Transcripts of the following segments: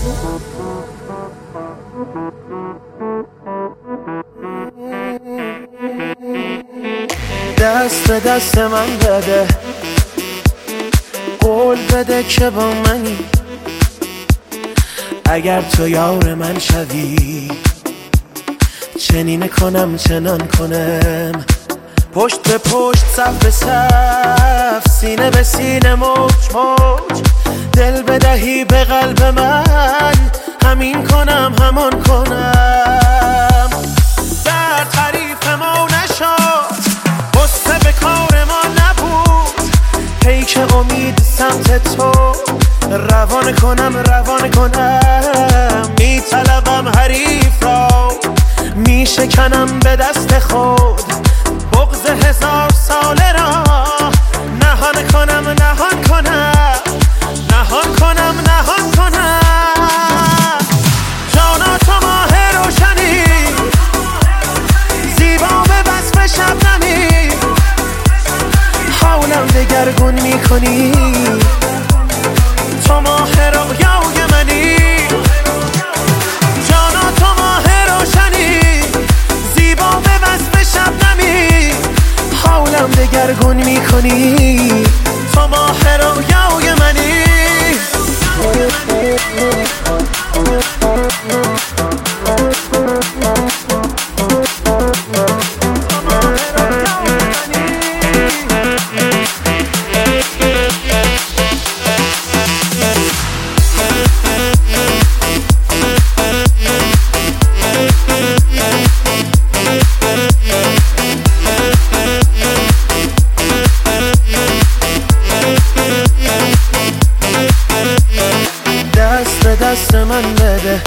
دست به دست من بده، قول بده که با منی. اگر تو یار من شوی، چنین کنم چنان کنم. پشت به پشت، صف به صف، سینه به سینه، موج موج. دل بدهی به قلب من، همین کنم همان کنم. درد حریف ما نشد، غصه به کار ما نبود. پیک امید سمت تو، روان کنم روان کنم. میطلبم حریف را، میشکنم به دست خود. بغض 1000 ساله را نهان کنم نهان کنم، نهان کنم نهان کنم. جانا تو ماه روشنی، زیبا به وصف شبنمی. حالم دگرگون میکنی، تو ماه رویای منی. جانا تو ماه روشنی، زیبا به وصف شبنمی. حالم دگرگون میکنی، تو ماه رویای منی. دست من بده،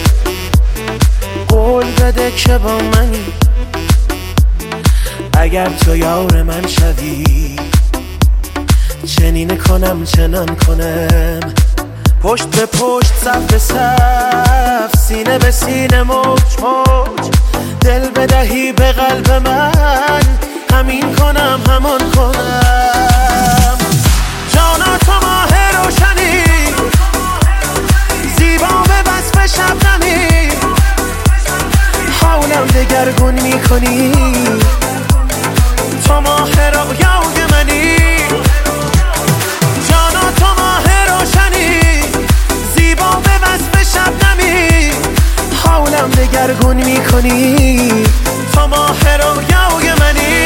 قول بده که با منی. اگر تو یار من شوی، چنین کنم چنان کنم. پشت به پشت، صف به صف، سینه به سینه، موج موج. دل بدهی به قلب من، همین کنم همان کنم. جانا تو ماه روشنی، زیبا به وصف شبنمی. حالم دگرگون میکنی، تو ماه رویای منی. جانا تو ماه روشنی، زیبا به وصف شبنمی. حالم دگرگون میکنی، تو ماه رویای منی.